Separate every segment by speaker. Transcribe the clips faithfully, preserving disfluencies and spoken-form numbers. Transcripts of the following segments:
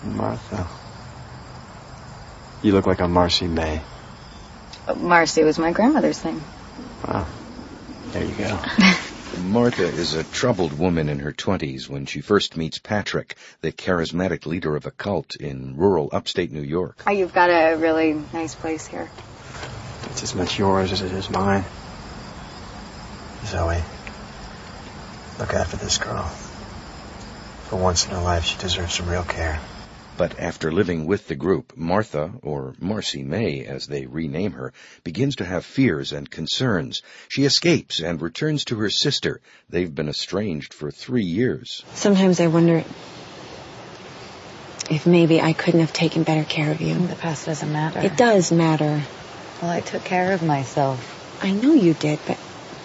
Speaker 1: Martha. You look like a Marcy May.
Speaker 2: Uh, Marcy was my grandmother's name.
Speaker 1: Wow. There you go.
Speaker 3: Martha is a troubled woman in her twenties when she first meets Patrick, the charismatic leader of a cult in rural upstate New York.
Speaker 2: Oh, you've got a really nice place here.
Speaker 1: It's as much yours as it is mine. Zoe, look after this girl. For once in her life, she deserves some real care.
Speaker 3: But after living with the group, Martha, or Marcy May as they rename her, begins to have fears and concerns. She escapes and returns to her sister. They've been estranged for three years.
Speaker 4: Sometimes I wonder if maybe I couldn't have taken better care of you.
Speaker 5: The past doesn't matter.
Speaker 4: It does matter.
Speaker 5: Well, I took care of myself.
Speaker 4: I know you did, but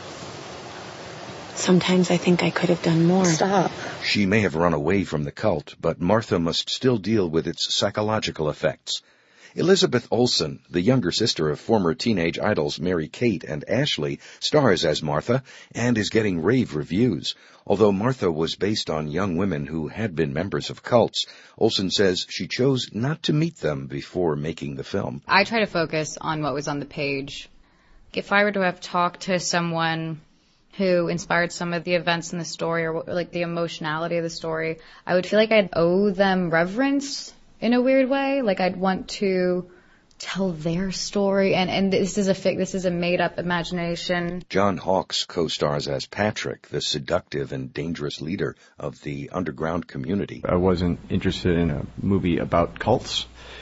Speaker 4: sometimes I think I could have done more.
Speaker 5: Stop.
Speaker 3: She may have run away from the cult, but Martha must still deal with its psychological effects. Elizabeth Olsen, the younger sister of former teenage idols Mary-Kate and Ashley, stars as Martha and is getting rave reviews. Although Martha was based on young women who had been members of cults, Olsen says she chose not to meet them before making the film.
Speaker 6: I try to focus on what was on the page. If I were to have talked to someone who inspired some of the events in the story, or like the emotionality of the story, I would feel like I'd owe them reverence in a weird way. Like I'd want to tell their story, and, and this is a fi- this is a made-up imagination.
Speaker 3: John Hawkes co-stars as Patrick, the seductive and dangerous leader of the underground community.
Speaker 1: I wasn't interested in a movie about cults.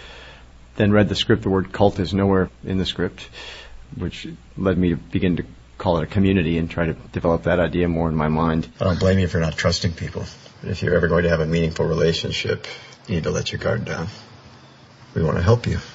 Speaker 1: Then read the script. The word cult is nowhere in the script, which led me to begin to call it a community and try to develop that idea more in my mind.
Speaker 7: I don't blame you for not trusting people. But if you're ever going to have a meaningful relationship, you need to let your guard down. We want to help you.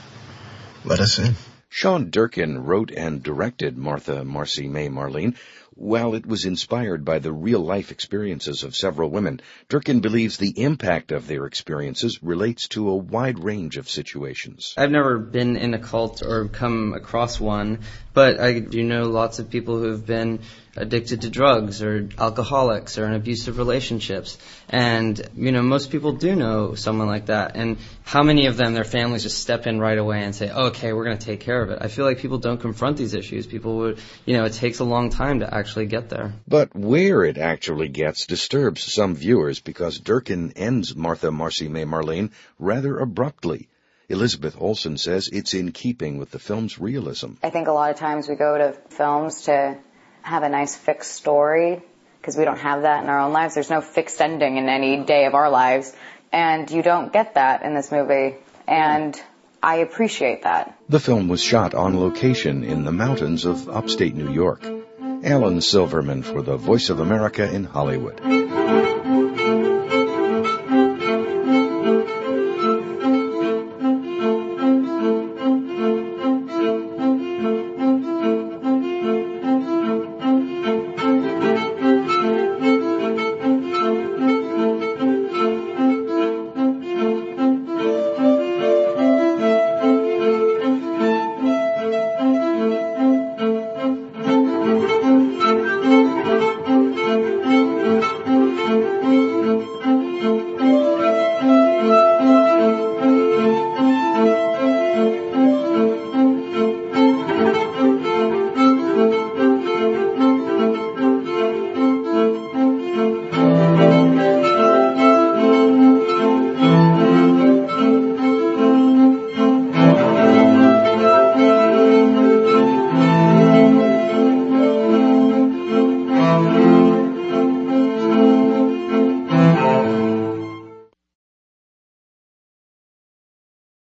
Speaker 7: Let us in.
Speaker 3: Sean Durkin wrote and directed Martha, Marcy May, Marlene. While it was inspired by the real-life experiences of several women, Durkin believes the impact of their experiences relates to a wide range of situations.
Speaker 8: I've never been in a cult or come across one, but I do know lots of people who have been addicted to drugs or alcoholics or in abusive relationships. And, you know, most people do know someone like that. And how many of them, their families just step in right away and say, okay, we're going to take care of it. I feel like people don't confront these issues. People would, you know, it takes a long time to actually get there.
Speaker 3: But where it actually gets disturbs some viewers because Durkin ends Martha, Marcy May, Marlene rather abruptly. Elizabeth Olsen says it's in keeping with the film's realism.
Speaker 2: I think a lot of times we go to films to have a nice fixed story because we don't have that in our own lives. There's no fixed ending in any day of our lives, and you don't get that in this movie, and I appreciate that.
Speaker 3: The film was shot on location in the mountains of upstate New York. Alan Silverman for the Voice of America in Hollywood.